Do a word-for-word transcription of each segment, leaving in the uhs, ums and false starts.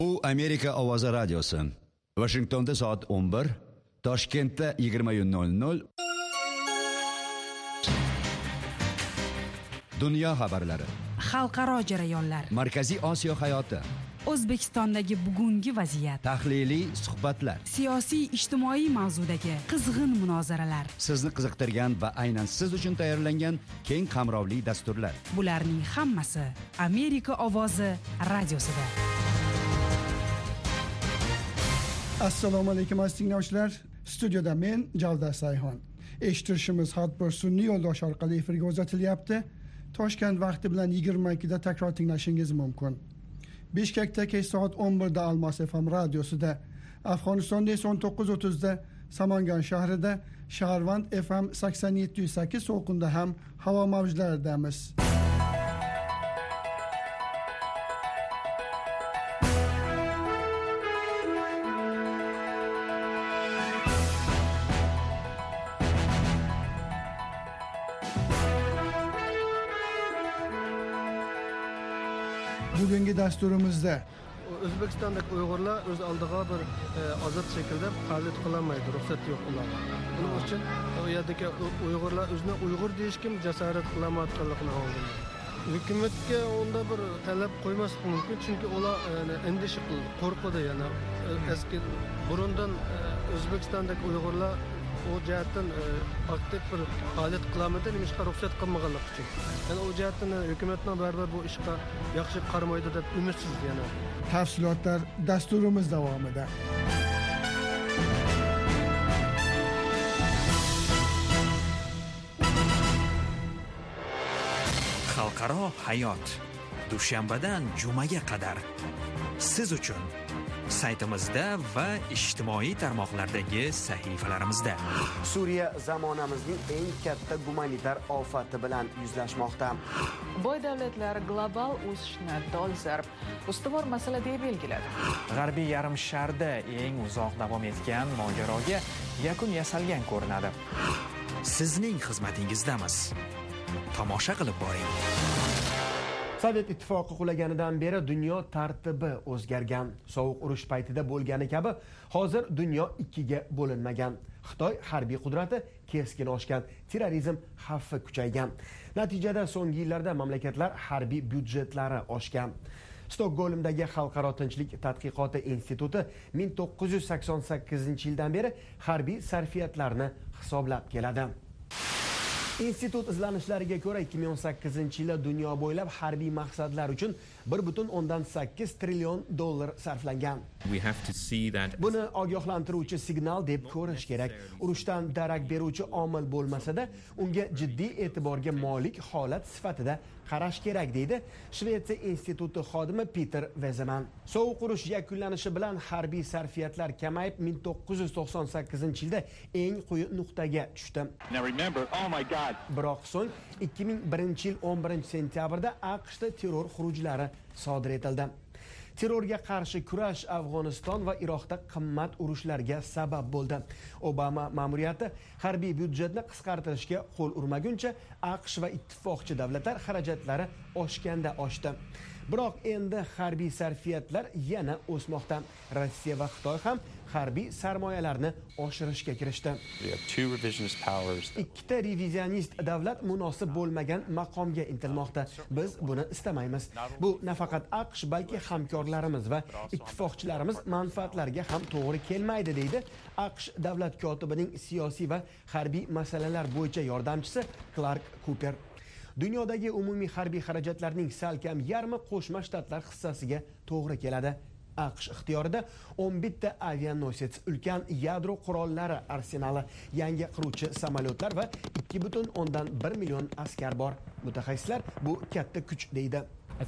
U Amerika ovozi radiosi. Washingtonda soat o'n bir, Toshkentda yigirma nol nol. Dunyo xabarlari. Xalqaro jarayonlar. Markaziy Osiyo hayoti. O'zbekistondagi bugungi vaziyat. Tahliliy suhbatlar. Siyosiy ijtimoiy mavzudagi qizg'in munozaralar. Sizni qiziqtirgan va aynan siz uchun tayyorlangan keng qamrovli dasturlar. Bularning hammasi Amerika ovozi radiosida. Assalomu alaykum aziz tinglovchilar. Studiyada men Javdar Sayxon. Eshittirishimiz har bir sun'iy yo'ldosh orqali efirga uzatilyapti. Toshkent vaqti bilan yigirma ikkida takror tinglashingiz mumkin. Bishkekda kech soat o'n birda Almos F M radiosida, Afg'onistonda esa o'n to'qqiz o'ttizda Samangan shahrida, Shaharvand F M sakson yetti nuqta sakkiz to'lqinda ham havo mavjlaridamiz. Bugungi dasturimizda O'zbekistondagi Uyg'urlar o'z oldiga bir e, ozod shaklda qabul qilinmaydi, ruxsat yo'q ularga. Buning uchun u yerdagi Uyg'urlar o'zini Uyg'ur deyishga jasorat qilmayotganligini oldi. Hukumatga unda bir talab qo'ymaslik mumkin, chunki ular yani endişe qilib, qo'rqadi yana. Eski burundan e, O'zbekistondagi Uyg'urlar o jihatdan e, aktiv bir faoliyat qilamadi, nimishqa ruxsat qilmaganlik uchun. Yani o jihatdan hukumatning baribir bu ishga yaxshi qaramaydi deb umidsiz yana. Tafsilotlar dasturimiz davomida. Xalqaro hayot. Dushanbadan jumaga qadar siz uchun saytimizda va ijtimoiy tarmoqlardagi sahifalarimizda. Suriya zamonamizning eng katta gumanitar ofati bilan yuzlashmoqda. Boy davlatlar global o'sishni dolzarb ustuvor masala deb belgiladi. G'arbiy yarim sharda eng uzoq davom etgan mojaroga yakun yasalgan ko'rinadi. Sizning xizmatingizdamiz. Tomosha qilib boring. Sovet ittifoqi qulaganidan beri dunyo tartibi o'zgargan. Sovuq urush paytida bo'lgani kabi hozir dunyo ikkiga bo'linmagan. Xitoy harbiy qudrati keskin oshgan, terrorizm xavfi kuchaygan. Natijada so'nggi yillarda mamlakatlar harbiy byudjetlari oshgan. Stokgolmdagi Xalqaro tinchlik tadqiqoti instituti ming to'qqiz yuz sakson sakkizinchi yildan beri harbiy sarfiyatlarni hisoblab keladi. Institut izlanishlariga ko'ra ikki ming o'n sakkizinchi yilda dunyo bo'ylab harbiy maqsadlar uchun bir butun o'ndan sakkiz trillion dollar sarflangan. Buni ogohlantiruvchi signal deb ko'rish kerak. Urushdan darak beruvchi omil bo'lmasa-da, unga jiddiy e'tiborga molik holat sifatida qarash kerak deydi Shvetsiya instituti xodimi Peter Wezeman. Sovuq urush yakunlanishi bilan harbiy sarfiyatlar kamayib ming to'qqiz yuz to'qson sakkizinchi yilda eng quyi nuqtaga tushdi. Biroq so'ng ikki ming birinchi yil o'n birinchi sentyabrda AQShda terror xurujlari sodir etildi. Terrorga qarshi kurash Afg'oniston va Iroqda qimmat urushlarga sabab bo'ldi. Obama ma'muriyati harbiy byudjetni qisqartirishga qo'l urmaguncha AQSh va ittifoqchi davlatlar xarajatlari oshganda oshdi. Biroq endi harbiy sarfiyatlar yana o'smoqda. Rossiya va Xitoy ham harbiy sarmoyalarni oshirishga kirishdi. Ikkita revizionist davlat munosib bo'lmagan maqomga intilmoqda. Biz buni istamaymiz. Bu nafaqat AQSh, balki hamkorlarimiz va ittifoqchilarimiz manfaatlariga ham to'g'ri kelmaydi, deydi AQSh davlat kotibining siyosiy va harbiy masalalar bo'yicha yordamchisi Clark Cooper. Dunyodagi umumiy harbiy xarajatlarning salkam yarmi Qo'shma Shtatlar hissasiga to'g'ri keladi. AQSh ixtiyorida o'n bitta avianosets, ulkan yadro qurollari arsenali, yangi qiruvchi samolyotlar va ikki butun o'ndan bir million askar bor. Mutaxassislar bu katta kuch deydi.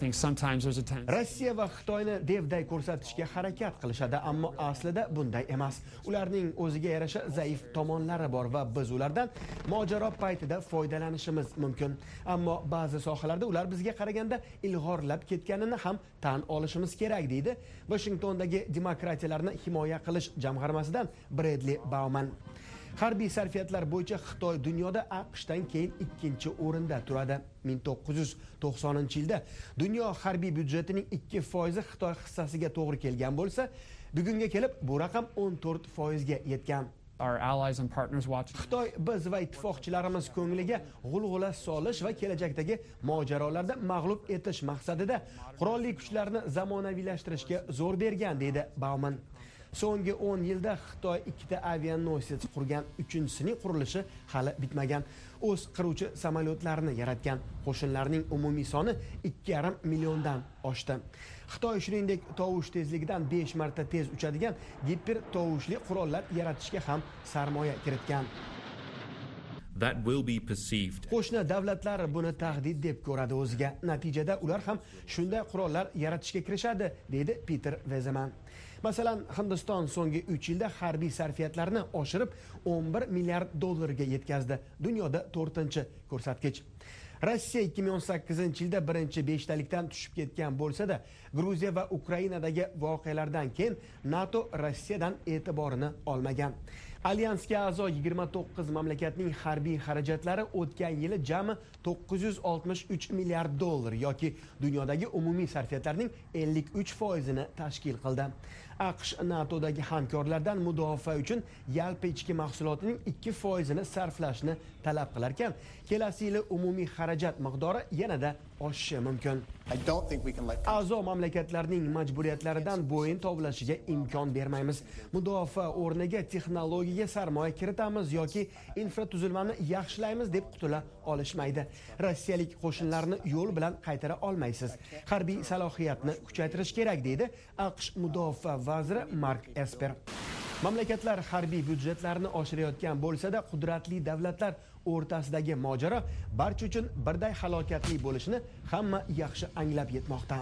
Rossiya va Xitoyni devday ko'rsatishga harakat qilishadi, ammo aslida bunday emas. Ularning o'ziga yarasha zaif tomonlari bor va biz ulardan mojaro paytida foydalanishimiz mumkin. Ammo ba'zi sohalarda ular bizga qaraganda ilg'orlab ketganini ham tan olishimiz kerak, deydi Washingtondagi demokratiyalarni himoya qilish jamg'armasidan Bradley Bauman. Harbiy sarfiyatlar bo'yicha Xitoy dunyoda AQShdan keyin ikkinchi o'rinda turadi. ming to'qqiz yuz to'qsoninchi yilda dunyo harbiy byudjetining ikki foizi Xitoy hissasiga to'g'ri kelgan bo'lsa, bugunga kelib bu raqam o'n to'rt foizga yetgan. Our allies and partners watch. Xitoy biz va ittifoqchilarimiz ko'ngliga g'ulg'ula solish va kelajakdagi mojarolarda mag'lub etish maqsadida qurolli kuchlarni zamonaviylashtirishga zo'r bergan, deydi Bauman. So'nggi o'n yilda Xitoy ikkita avianosets qurgan, uchinchisining qurilishi hali bitmagan. O'z qiruvchi samolyotlarini yaratgan. Qo'shinlarning umumiy soni ikki yarim milliondan oshdi. Xitoy shuningdek tovush tezligidan besh marta tez uchadigan giper tovushli qurollar yaratishga ham sarmoya kiritgan. That will be perceived. Qo'shni davlatlar buni tahdid deb ko'radi o'ziga. Natijada ular ham shunday qurollar yaratishga kirishadi, deydi Peter Vezeman. Masalan, Hindiston so'nggi uch yilda harbiy sarfiyatlarni oshirib o'n bir milliard dollarga yetkazdi. Dunyoda to'rtinchi ko'rsatkich. Rossiya ikki ming o'n sakkizinchi yilda birinchi beshtalikdan tushib ketgan bo'lsa-da, Gruziya va Ukrainadagi voqealardan keyin NATO Rossiyadan e'tiborini olmagan. Alyansga a'zo yigirma to'qqiz mamlakatning harbiy xarajatlari o'tgan yili jami to'qqiz yuz oltmish uch milliard dollar yoki dunyodagi umumiy sarfiyatlarning ellik uch foizini tashkil qildi. AQSh NATOdagi hamkorlardan mudofaa uchun yalpi ichki mahsulotining ikki foizini sarflashni talab qilar ekan, kelasi yili umumiy xarajat miqdori yanada oshishi mumkin. A'zo mamlakatlarning majburiyatlaridan bo'yin tovlashiga imkon bermaymiz. Mudofaa o'rniga texnologiyaga sarmoya kiritamiz yoki infratuzilmani yaxshilaymiz deb qutula olishmaydi. Rossiyalik qo'shinlarni yo'l bilan qaytara olmaysiz. Harbiy salohiyatni kuchaytirish kerak, deydi AQSh mudofaa vaziri Mark Esper. Mamlakatlar harbiy byudjetlarini oshirayotgan bo'lsa-da, qudratli davlatlar o'rtasidagi mojaro barcha uchun birday halokatli bo'lishini hamma yaxshi anglab yetmoqda.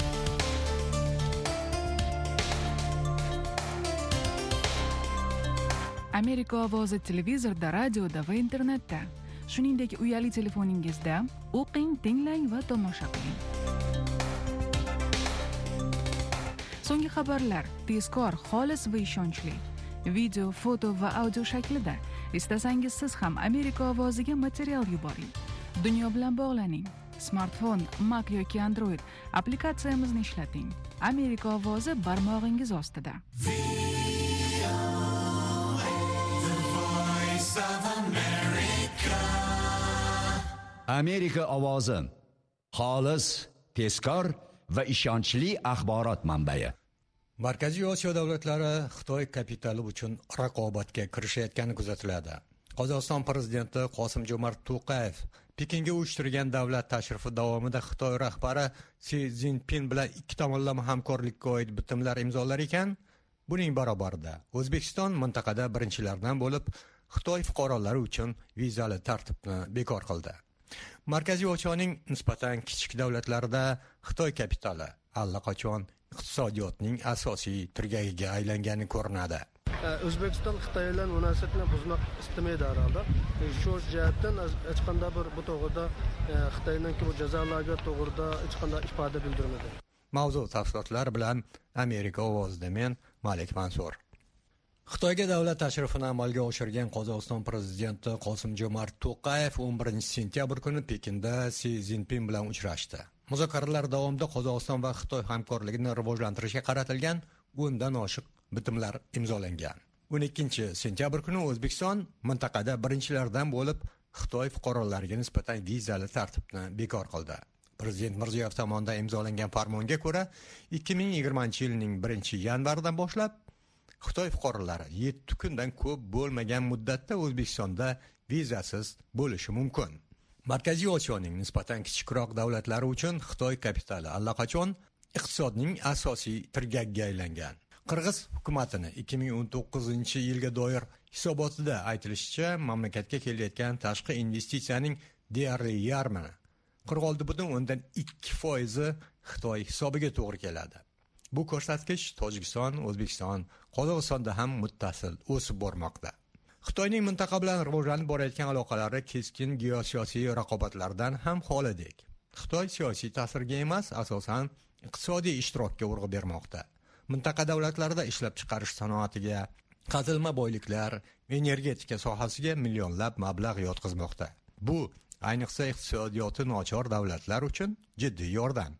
Amerika ovozi televizorda, radioda va internetda, shuningdek uyali telefoningizda o'qing, tinglang va tomosha qiling. So'nggi xabarlar tezkor, xolis va ishonchli. Video, foto va audio shaklida. Istasangiz siz ham Amerika ovoziga material yuboring. Dunyo bilan bog'laning. Smartfon, Mac yoki Android applikatsiyamizni ishlating. Amerika ovozi barmog'ingiz ostida. Amerika ovozi xolis, tezkor va ishonchli axborot manbai. Markaziy Osiyo davlatlari Xitoy kapitali uchun raqobatga kirishayotgani kuzatiladi. Qozog'iston prezidenti Qosim-Jo'mart To'qayev Pekinga uyushtirgan davlat tashrifi davomida Xitoy rahbari Si Zinpin bilan ikki tomonlama hamkorlikka oid bitimlar imzolar ekan, buning barobarida O'zbekiston mintaqada birinchilardan bo'lib Xitoy fuqarolari uchun vizali tartibni bekor qildi. Markaziy Osiyoning nisbatan kichik davlatlarida Xitoy kapitali allaqachon iqtisodiyotning asosiy tirgagiga aylangani ko'rinadi. O'zbekiston Xitoy bilan munosabatni buzmoq istamaydi herhalde. Shu jihatdan hech qanday bir bu to'g'rida Xitoyning bu jazolarga to'g'rida hech qanday ifoda bildirmadi. Mavzu tafsilotlar bilan Amerika ovozida men Malik Mansur. Xitoyga davlat tashrifini amalga oshirgan Qozog'iston prezidenti Qosim-Jo'mart To'qayev o'n birinchi sentyabr kuni Pekinda Si Zinpin bilan uchrashdi. Muzokaralar davomida Qozog'iston va Xitoy hamkorligini rivojlantirishga qaratilgan o'ndan oshiq bitimlar imzolangan. o'n ikkinchi sentyabr kuni O'zbekiston mintaqada birinchilardan bo'lib Xitoy fuqarolariga nisbatan vizali tartibni bekor qildi. Prezident Mirziyoyev tomonidan imzolangan farmonga ko'ra, ikki ming yigirmanchi yilning birinchi yanvaridan boshlab Xitoy fuqarolari yetti kundan ko'p bo'lmagan muddatda O'zbekistonda vizasiz bo'lishi mumkin. Markaziy Osiyoning nisbatan kichikroq davlatlari uchun Xitoy kapitali allaqachon iqtisodning asosiy tirgagiga aylangan. Qirg'iz hukumatini ikki ming o'n to'qqizinchi yilga doir hisobotida aytilishicha, mamlakatga kelayotgan tashqi investitsiyaning deyarli yarmini, qirq olti butun o'ndan ikki foizi Xitoy hisobiga to'g'ri keladi. Bu ko'rsatkich Tojikiston, O'zbekiston, Qozog'istonda ham muttasil o'sib bormoqda. Xitoyning mintaqa bilan rivojlanib borayotgan aloqalari keskin geosiyosiy raqobatlardan ham xolidek. Xitoy siyosiy ta'sirga emas, asosan iqtisodiy ishtirokka urg'u bermoqda. Mintaqa davlatlarida ishlab chiqarish sanoatiga, Qazilma boyliklar, energetika sohasiga millionlab mablag' yotqizmoqda. Bu ayniqsa iqtisodiyoti nochor davlatlar uchun jiddiy yordam.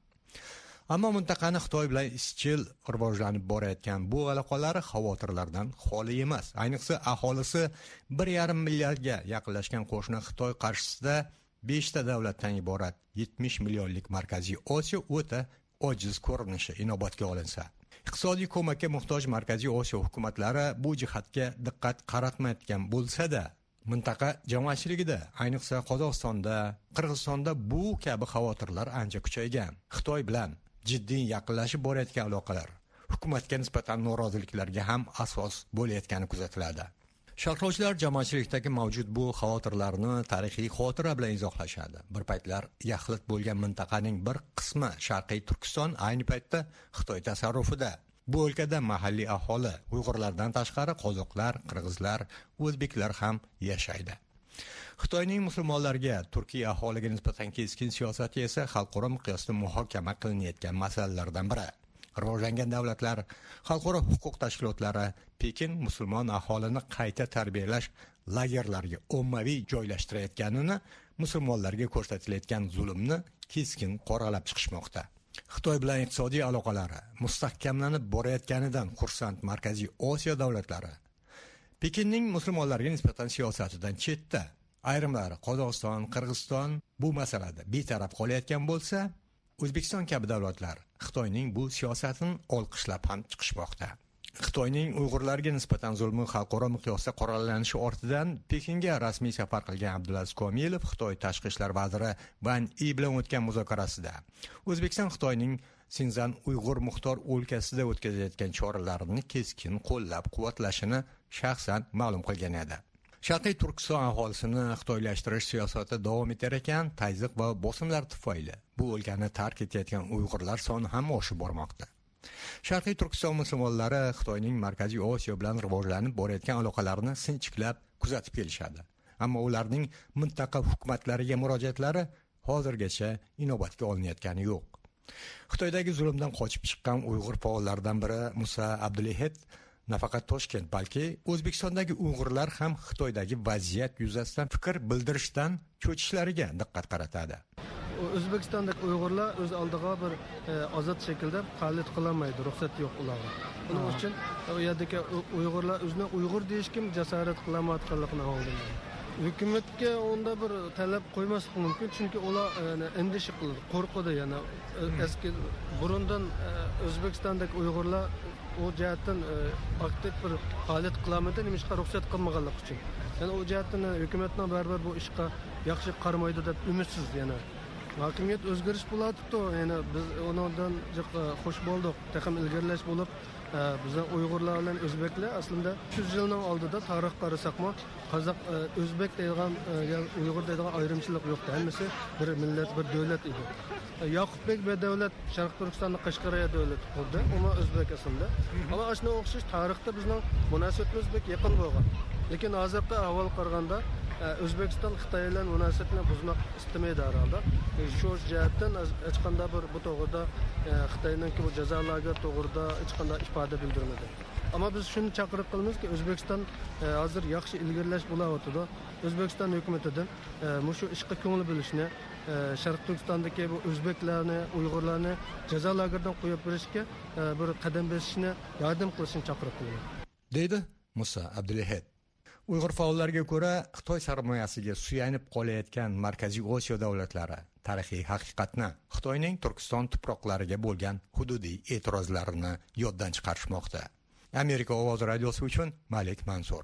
Ammo mintaqani Xitoy bilan izchil rivojlanib borayotgan bu aloqalari xavotirlardan xoli emas. Ayniqsa aholisi bir yarim milliardga yaqinlashgan qo'shni Xitoy qarshisida besh ta davlatdan iborat yetmish millionlik Markaziy Osiyo o'ta ojiz ko'rinishi inobatga olinsa. Iqtisodiy ko'makka muhtoj Markaziy Osiyo hukumatlari bu jihatga diqqat qaratmayotgan bo'lsa-da, mintaqa jamoatchiligida, ayniqsa Qozog'istonda, Qirg'izistonda bu kabi xavotirlar ancha kuchaygan. Xitoy bilan jiddiy yaqinlashib borayotgan aloqalar hukumatga nisbatan noroziliklarga ham asos bo'layotgani kuzatiladi. Sharhlovchilar jamoatchilikdagi mavjud bu xavotirlarni tarixiy xotira bilan izohlashadi. Bir paytlar yaxlit bo'lgan mintaqaning bir qismi Sharqiy Turkiston ayni paytda Xitoy tasarrufida. Bu o'lkada mahalliy aholi, Uyg'urlardan tashqari qozoqlar, qirg'izlar, o'zbeklar ham yashaydi. Xitoyning musulmonlarga, Turkiya aholiga nisbatan keskin siyosati esa xalqaro miqyosda muhokama qilinayotgan masalalardan biri. Rivojlangan davlatlar, xalqaro huquq tashkilotlari Pekin musulmon aholini qayta tarbiyalash lagerlariga ommaviy joylashtirayotganini, musulmonlarga ko'rsatilayotgan zulmni keskin qoralab chiqishmoqda. Xitoy bilan iqtisodiy aloqalari mustahkamlanib borayotganidan xursand Markaziy Osiyo davlatlari Pekinning musulmonlarga nisbatan siyosatidan chetda. Ayrimlari Qozog'iston, Qirg'iziston bu masalada betaraf qolayotgan bo'lsa, O'zbekiston kabi davlatlar Xitoyning bu siyosatini olqishlab ham chiqishmoqda. Xitoyning Uyg'urlarga nisbatan zulmi xalqaro miqyosda qoralanishi ortidan Pekinga rasmiy safar qilgan Abdulaziz Komilov Xitoy tashqi ishlar vaziri Ban Yi bilan o'tgan muzokarasida O'zbekiston Xitoyning Sinzan Uyg'ur muxtor o'lkasida o'tkazayotgan choralarini keskin qo'llab-quvvatlashini shaxsan ma'lum qilgan edi. Sharqiy Turkiston aholisini xitoylashtirish siyosati davom etar ekan, tazyiq va bosimlar tufayli bu o'lkani tark etayotgan Uyg'urlar soni ham oshib bormoqda. Sharqiy Turkiston musulmonlari Xitoyning Markaziy Osiyo bilan rivojlanib borayotgan aloqalarini sinchiklab kuzatib kelishadi. Ammo ularning mintaqa hukumatlariga murojaatlari hozirgacha inobatga olinayotgani yo'q. Xitoydagi zulmdan qochib chiqqan Uyg'ur faollaridan biri Musa Abdulihet nafaqat Toshkent, balki O'zbekistondagi Uyg'urlar ham Xitoydagi vaziyat yuzasidan fikr bildirishdan cho'chishlariga diqqat qaratadi. O'zbekistondagi Uyg'urlar o'z oldiga bir ozod shaklda faoliyat qilolmaydi, ruxsat yo'q ularga. Buning uchun u yerdagi Uyg'urlar o'zini Uyg'ur deyishkim jasorat qilolmayotganligini oldinda. Hukumatga onda bir talab qo'ymaslik mumkin, chunki ular endişe qiladi, qo'rqadi, yana eski burundan O'zbekistondagi Uyg'urlar o jihatdan aktiv bir faoliyat qilamadi, nimishqa ruxsat qilmaganlik uchun. Yani o jihatdan hukumatning baribir bu ishga yaxshi qaramaydi deb umidsiz yana. Hokimiyat o'zgarish bo'ladibdi, yani biz undan xush bo'ldik. Taqim ilgirlash bo'lib, bizning Uyg'urlar bilan o'zbeklar aslida uch yuz yilning oldida tarix qarasaqmi, Qozoq, o'zbek deyilgan, Uyg'ur deyilgan ayrimchilik yo'qdi. Hammasi bir millat, bir davlat edi. Yoqubbek bir davlat Sharq Turkistonning Qashqaryo davlati qurdi, uni o'zbek aslida. Ammo ashuna o'xshash tarixda bizning munosabatimiz o'zbek yaqin bo'lgan. Lekin hozirda avval qaraganda O'zbekiston Xitoy bilan munosabatni buzmoq istamaydi herhalde. Shu jihatdan hech qanday bir bu to'g'rida Xitoyningki bu jazolarga to'g'rida hech qanday ifoda bildirmadi. Ammo biz shuni chaqiriq qilamizki, O'zbekiston hozir yaxshi ilgirlash bo'layotdi. O'zbekiston hukumatidan mushu ishga ko'ngil bo'lishni, Sharq Turkistondagi bu o'zbeklarni, Uyg'urlarni jazo lageridan qo'yib berishga bir qadam bosishni, yordam qilishni chaqiriq qilaman. Deydi Musa Abdulihet. Uyg'ur faollariga ko'ra, Xitoy sarmoyasiga suyanib qolayotgan Markaziy Osiyo davlatlari tarixiy haqiqatni, Xitoyning Turkiston tuproqlariga bo'lgan hududiy e'tirozlarini yoddan chiqarishmoqda. Amerika ovozi radiosi uchun Malik Mansur.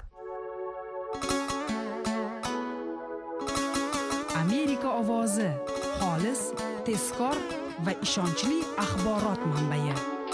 Amerika ovozi xolis, tezkor va ishonchli axborot manbai.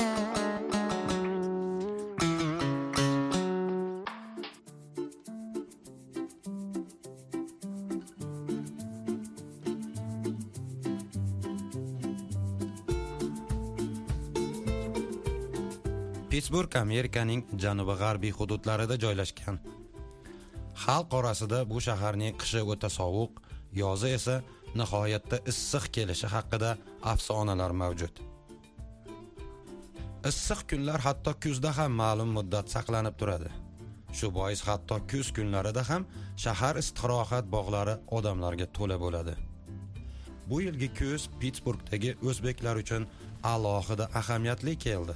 Pittsburgh Amerikaning janubi-g'arbiy hududlarida joylashgan. Xalq orasida bu shaharning qishi o'ta sovuq, yozi esa nihoyatda issiq kelishi haqida afsonalar mavjud. Issiq kunlar hatto kuzda ham ma'lum muddat saqlanib turadi. Shu bois hatto kuz kunlarida ham shahar istirohat bog'lari odamlarga to'la bo'ladi. Bu yilgi kuz Pittsburghdagi o'zbeklar uchun alohida ahamiyatli keldi.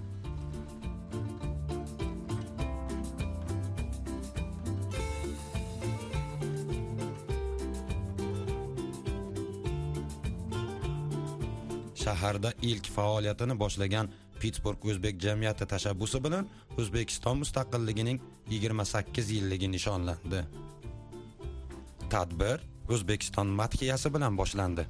Shaharda ilk faoliyatini boshlagan Pittsburgh o'zbek jamiyati tashabbusi bilan O'zbekiston mustaqilligining yigirma sakkiz yilligi nishonlandi. Tadbir O'zbekiston madhiyasi bilan boshlandi.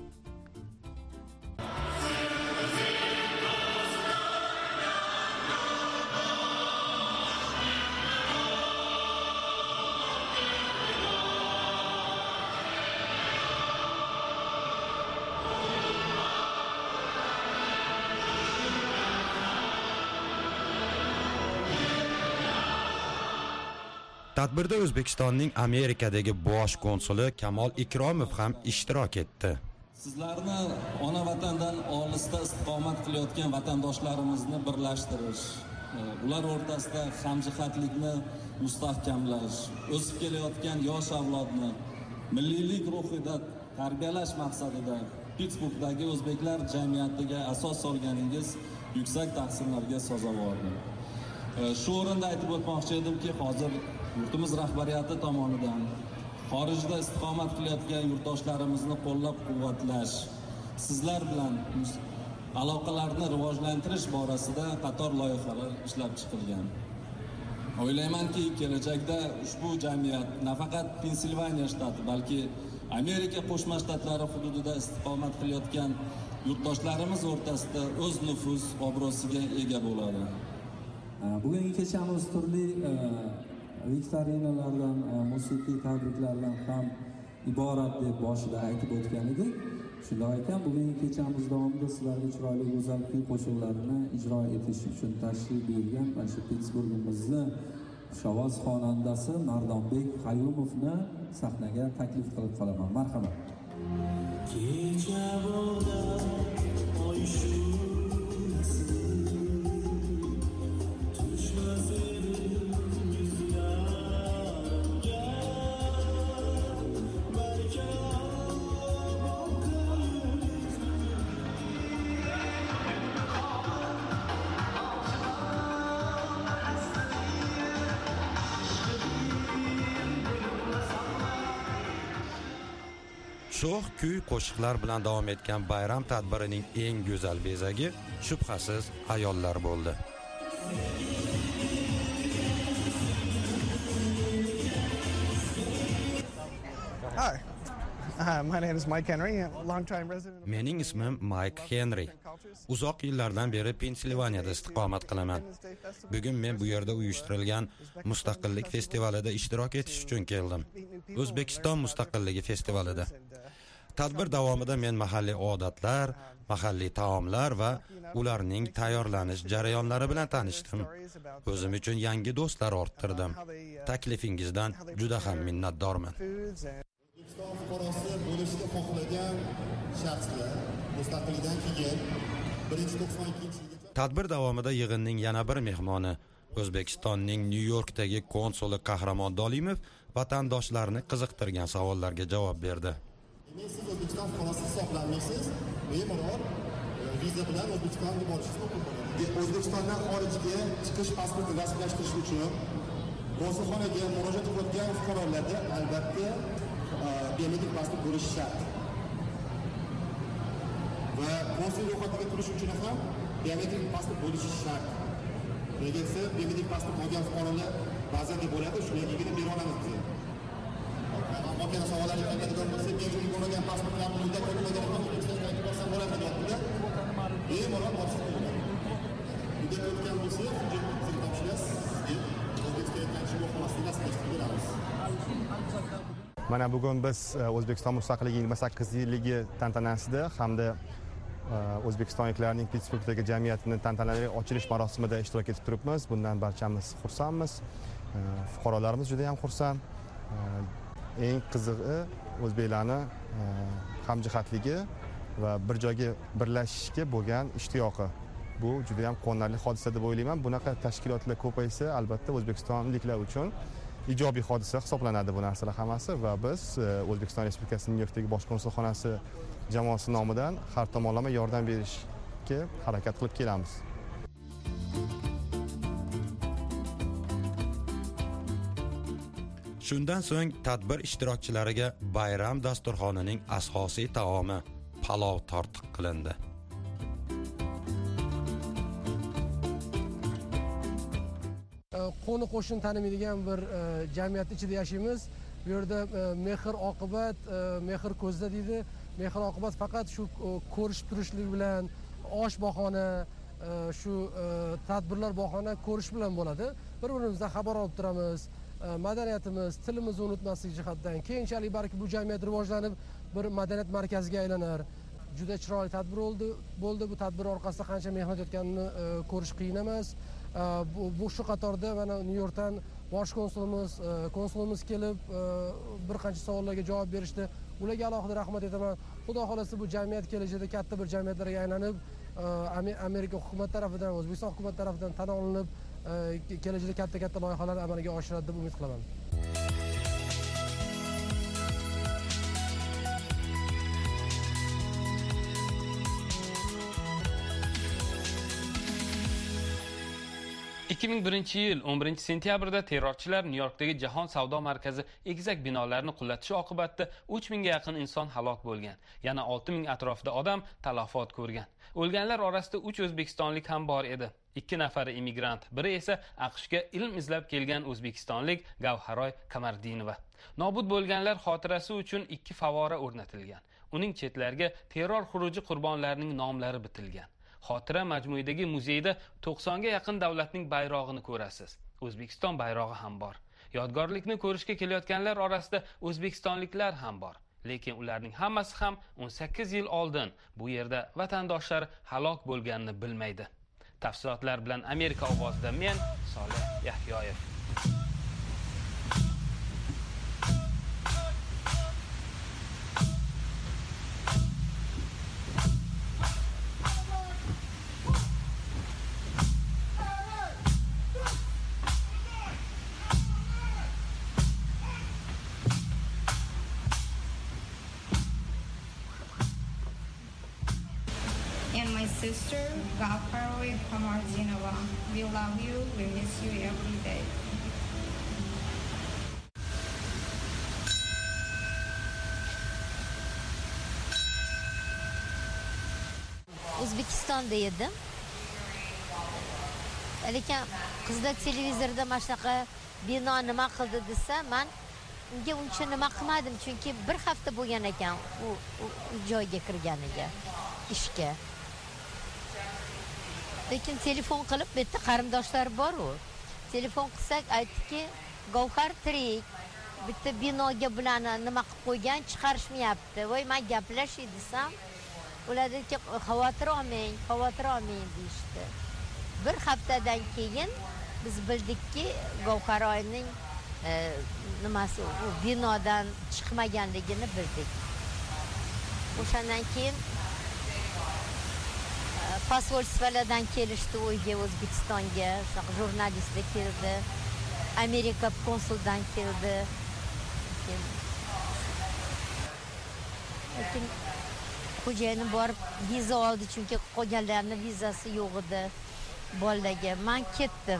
Tadbirda O'zbekistonning Amerikadagi bosh konsuli Kamol Ikromov ham ishtirok etdi. Sizlarni ona vatandan olisda istiqomat qilayotgan vatandoshlarimizni birlashtirish, ular o'rtasida hamjihatlikni mustahkamlash, o'sib kelayotgan yosh avlodni milliylik ruhida tarbiyalash maqsadida Pittsburghdagi o'zbeklar jamiyatiga asos solganingiz yuksak tahsinlarga sazovordir. Shu o'rinda aytib o'tmoqchi edimki, hozir yurtimiz rahbariyati tomonidan xorijda istiqomat qilayotgan yurtdoshlarimizni qo'llab-quvvatlash, sizlar bilan aloqalarni rivojlantirish borasida qator loyihalar ishlab chiqilgan. O'ylaymanki, kelajakda ushbu jamiyat nafaqat Pensilvaniya shtati, balki Amerika Qo'shma Shtatlari hududida istiqomat qilayotgan yurtdoshlarimiz o'rtasida o'z nufuz obro'siga ega bo'ladi. Bugungi kechamiz turli viktorinalardan, musiqiy tabriklardan ham iborat deb boshida aytib o'tgan edik. Shunday ekan, bugungi kechamiz davomida sizlarga chiroyli go'zal kuy qo'shiqlarini ijro etish uchun tashrif buyurgan mana shu Pittsburgimizning xushovoz xonandasi Mardonbek Qayumovni sahnaga taklif qilib qolaman. Marhamat. Kecha bo'ldi oy shu Sho'x kuy qo'shiqlar bilan davom etgan bayram tadbirining eng go'zal bezagi shubhasiz ayollar bo'ldi. Hi. Uh, my name is Mike Henry, a long-time resident. Mening ismim Mike Henry. Uzoq yillardan beri Pensilvaniyada istiqomat qilaman. Bugun men bu yerda uyushtirilgan Mustaqillik festivalida ishtirok etish uchun keldim. O'zbekiston Mustaqilligi festivalida. Tadbir davomida men mahalliy odatlar, mahalliy taomlar va ularning tayyorlanish jarayonlari bilan tanishdim. O'zim uchun yangi do'stlar orttirdim. Taklifingizdan juda ham minnatdorman. O'zbekiston fuqarosi bo'lishni xohlagan shaxslar mustaqillikdan keyin bir ming to'qson ikkinchi yilgacha Tadbir davomida yig'inning yana bir mehmoni O'zbekistonning Nyu-Yorkdagi konsuli Qahramon Dolimov vatandoshlarni qiziqtirgan savollarga javob berdi. Siz O'zbekiston fuqarosi hisoblanmaysiz, bemalol viza bilan O'zbekistonga borishingiz mumkin bo'ladi. O'zbekistondan xorijga chiqish pasportini rasmiylashtirish uchun konsulxonaga murojaat qilgan fuqarolarda albatta biometrik pasport bo'lishi shart. Va konsul ro'yxatiga kirish uchun ham biometrik pasport bo'lishi shart. Nega desa, biometrik pasport olgan fuqarolar ba'zanda bo'ladi, shunga bera olamiz biz. Qolgan savollarga keladigan bo'lsak, mevjud bo'lgan pasportlarni muddat o'tmagan O'zbekistonga qaytib borsam bo'ladi deyapti. Bemalol olsa bo'ladi. Muddat o'tgan bo'lsa, hujjatni topshirasiz, O'zbekistonga qaytish guvohnomasini rasmiylashtirib beramiz. Mana bugun biz O'zbekiston mustaqilligi yigirma sakkiz yilligi tantanasida hamda o'zbekistonliklarning Pittsburghdagi jamiyatining tantanali ochilish marosimida ishtirok etib turibmiz. Bundan barchamiz xursandmiz. Fuqarolarimiz juda ham xursand. Eng qizig'i o'zbeklarni hamjihatligi va bir joyga birlashishga bo'lgan ishtiyoqi. bu juda ham quvonarli hodisa deb o'ylayman. Bunaqa tashkilotlar ko'paysa, albatta o'zbekistonliklar uchun ijobiy hodisa hisoblanadi bu narsalar hammasi va biz O'zbekiston Respublikasi Nyu Yorkdagi bosh konsulxonasi jamoasi nomidan har tomonlama yordam berishga harakat qilib kelamiz. Shundan so'ng tadbir ishtirokchilariga bayram dasturxonining asosiy taomi palov tortiq qilindi. Qo'ni qo'shni tanimaydigan bir jamiyat ichida yashaymiz. Bu yerda mehr oqibat, mehr ko'zda deydi. Mehr oqibat faqat shu ko'rishib turishlik bilan, osh bahona, shu tadbirlar bahona ko'rish bilan bo'ladi. Bir-birimizdan xabar olib turamiz. Madaniyatimiz, tilimizni unutmaslik jihatdan keyinchalik balki bu jamiyat rivojlanib bir madaniyat markaziga aylanar. Juda chiroyli tadbir bo'ldi. Bo'ldi bu tadbir orqasida qancha mehnat etganini ko'rish qiyin emas. Bu shu qatorda mana Nyu Yorkdan bosh konsulimiz, konsulimiz kelib bir qancha savollarga javob berishdi. Ularga alohida rahmat aytaman. Xudo xolasa bu jamiyat kelajakda katta bir jamiyatlarga aylanib, Amerika hukumat tarafidan, O'zbekiston hukumat tarafidan tan olinib, kelajakda katta-katta loyihalar amalga oshiradi deb umid qilaman. ikki ming birinchi yil o'n birinchi sentyabrda terrorchilar Nyu Yorkdagi Jahon savdo markazi egizak binolarini qulatishi oqibatida uch mingga yaqin inson halok bo'lgan. Yana olti ming atrofida odam talafot ko'rgan. O'lganlar orasida uch o'zbekistonlik ham bor edi. ikki nafari immigrant, biri esa AQShga ilm izlab kelgan o'zbekistonlik Gavharoy Kamardinova. Nobud bo'lganlar xotirasi uchun ikki favvora o'rnatilgan. Uning chetlariga terror xuruji qurbonlarining nomlari bitilgan. Xotira majmuidagi muzeyda to'qsonga yaqin davlatning bayrog'ini ko'rasiz. O'zbekiston bayrog'i ham bor. Yodgorlikni ko'rishga kelayotganlar orasida o'zbekistonliklar ham bor. Lekin ularning hammasi ham o'n sakkiz yil oldin bu yerda vatandoshlar halok bo'lganini bilmaydi. Tafsilotlar bilan Amerika ovozida men Solih Yahyoyev. Sister Gavharoy Kamardinova, we love you, we miss you every day. O'zbekistonda edim. Lekin qizlar televizorda mana shunaqa bino nima qildi desa, men unga uncha nima qilmadim, chunki bir hafta bo'lgan ekan u joyga kirganiga, ishga. Lekin telefon qilib, bu yerda qarindoshlar bor-ku. Telefon qilsak, aytdiki, Gavhar tirik. Bitta binoga bilan nima qilib qo'ygan, chiqarishmayapti. Voy, men gaplashay desam, ular dediki, xavotir olmang, xavotir olmang deyishdi. Bir haftadan keyin biz bildikki, Gavharoyning nimasi u binodan chiqmaganligini bildik. O'shandan keyin Посольствоlardan kelishdi uyga, O'zbekistonga, jurnalistlar keldi. Amerika konsuldan keldi. Lekin xo'jayinim borib viza oldi, chunki qolganlarning vizasi yo'q edi bolalarga. Men ketdim.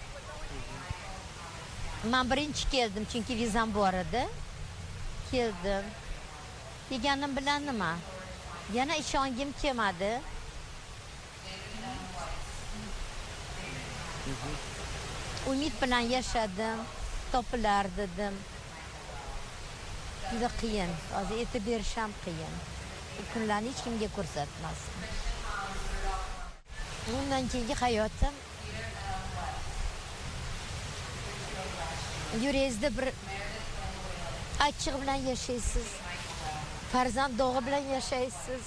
Men birinchi keldim, chunki vizam bor edi. Keldim. Kelganim bilan nima? Yana ishongim kelmadi. Umid bilan yashadim, topilar dedim. Juda qiyin, hozir aytib berish ham qiyin. Bu kunlarni hech kimga ko'rsatmasdim. Undan keyingi hayotim yurangizda bir achchiq bilan yashaysiz, farzand dog'i bilan yashaysiz.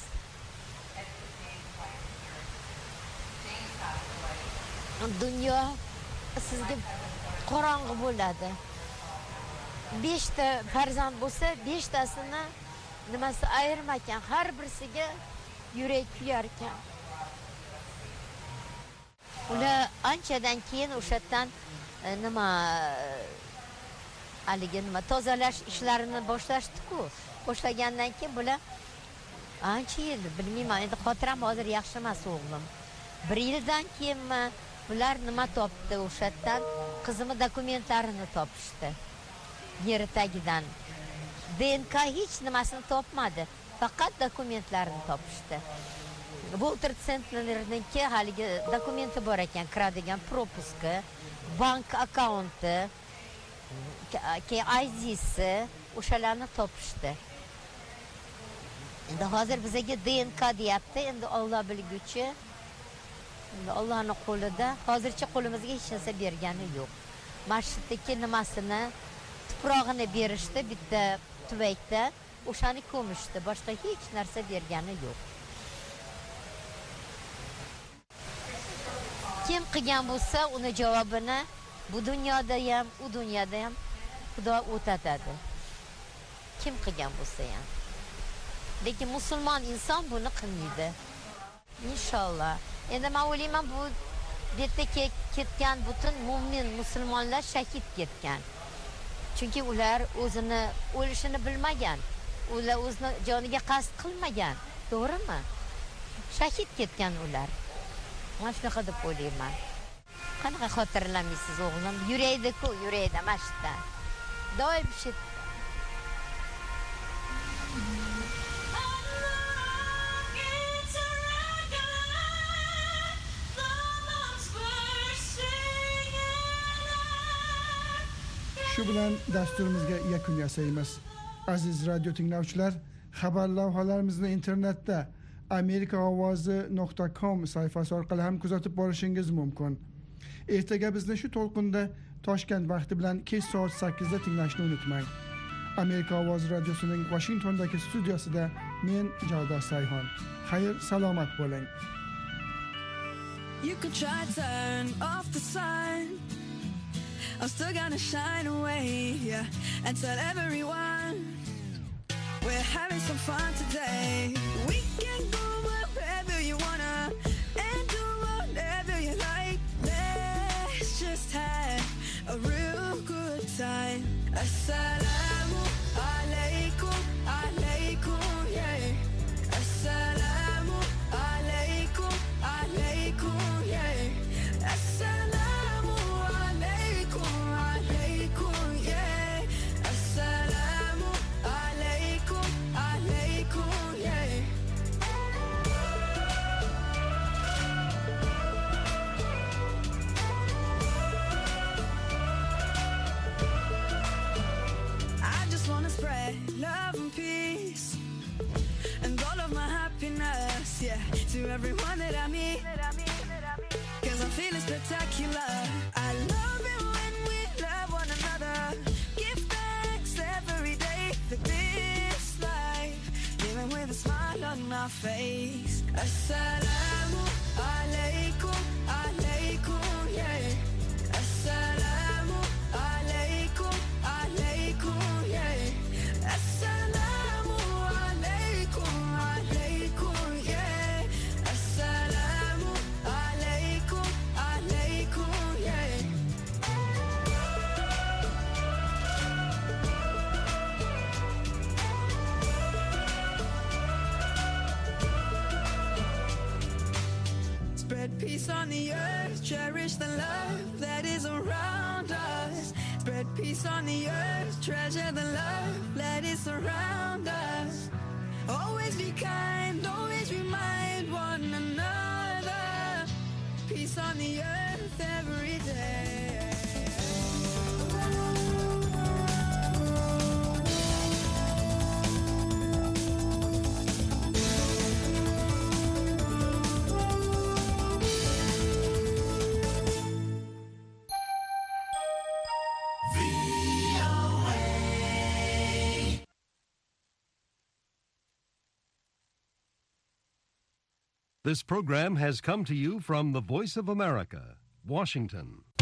Dunyo sizga qorong'i bo'ladi. beshta farzand bo'lsa, beshtasini nimasi ayirmakan, har birisiga yurak kuyar ekan. ular anchadan keyin o'shadan nima haligi nima tozalash ishlarini boshlashdi-ku. Boshlagandan keyin bular ancha yil, bilmayman, endi xotiram hozir yaxshi emas o'g'lim. Bir yildan keyinmi bular nima topdi o'shadan? Qizimning dokumentlarini topishdi. Yeri tagidan. D N K hech nimasini topmadi. Faqat dokumentlarini topishdi. Walter Sentner'ninki haligi dokumenti bor ekan, kiradigan propuski, bank akkaunti, I D'si, o'shalarni topishdi. Endi hozir bizga D N K deyapti, endi Alloh bilguchi. Endi Allohning qo'lida, hozircha qo'limizga hech narsa bergani yo'q. Masjiddagi nimasini, tuprog'ini berishdi bitta tuvakda, o'shani ko'mishdi, boshqa hech narsa bergani yo'q. Kim qilgan bo'lsa, uni javobini bu dunyoda ham, u dunyoda ham Xudo o'tatadi. Kim qilgan bo'lsa ham. Lekin musulmon inson buni qilmaydi. Inshaalloh. Endi men o'ylayman, bu yerda ketgan butun mu'min musulmonlar shahid ketgan. Chunki ular o'zini o'lishini bilmagan. Ular o'zini joniga qasd qilmagan. To'g'rimi? Shahid ketgan ular. Mana shunaqa deb o'ylayman. Qanaqa xotirlamaysiz o'g'lim? Yuraydi-ku, yuraydi mashta. Doim shu Shu bilan dasturimizga yakun yasaymiz. Aziz radio tinglovchilar, xabar lavhalarimizni internetda amerika ovozi nuqta com sayfasi orqali ham kuzatib borishingiz mumkin. Ertaga bizni shu to'lqinda Toshkent vaqti bilan kech soat sakkizda tinglashni unutmang. Amerika ovozi radiosining Washingtondagi studiyasida men Javdar Sayhon. Xayr, salomat bo'ling. You could try turn off the sun, I'm still gonna shine away, yeah, and tell everyone we're having some fun today. We can go wherever you wanna and do whatever you like. Let's just have a real good time. Assalamu alaikum, alaikum, yeah. Assalamu alaikum, alaikum, yeah. Assalamu alaikum, alaikum, yeah. Assalamu alaikum, alaikum, yeah. I just wanna spread love and peace and all of my happiness, yeah, to everyone that I meet, cause I'm feeling spectacular. I love it when we love one another. Give thanks every day for this life, even with a smile on my face. Assalamu alaikum, alaikum, yeah. Assalamu alaikum, alaikum, yeah. Assalamu alaikum, alaikum, yeah. Assalamu alaikum, alaikum, yeah. Spread peace on the earth, cherish the love that is around us. Spread peace on the earth, treasure the love that is around us. Always be kind, always remind one another. Peace on the earth every day. This program has come to you from the Voice of America, Washington.